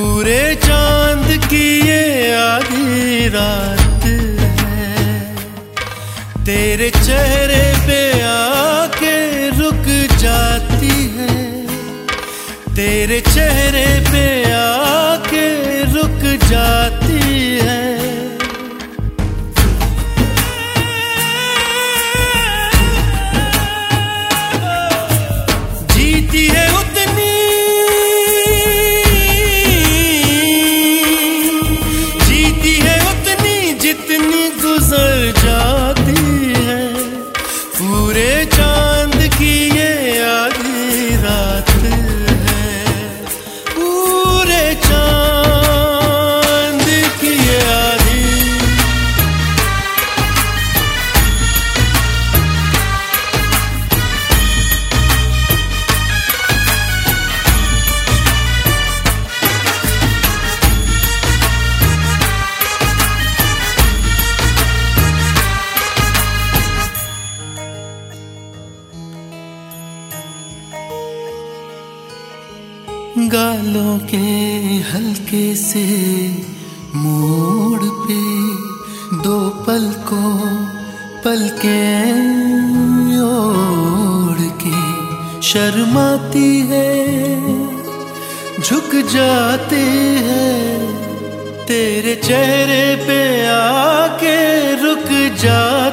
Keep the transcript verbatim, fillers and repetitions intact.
पूरे चांद की ये आधी रात है, तेरे चेहरे पे आके रुक जाती है, तेरे चेहरे पे आके रुक जाती है। जीती है उतनी जीती है उतनी जितनी गुजर जाती है। पूरे चांद की ये आधी रात है, पूरे चांद की ये आधी। गालों के हल्के से मोड़ पे दो पलकों पलकें ओढ़ के शर्माती है, झुक जाते हैं, तेरे चेहरे पे आके रुक जाती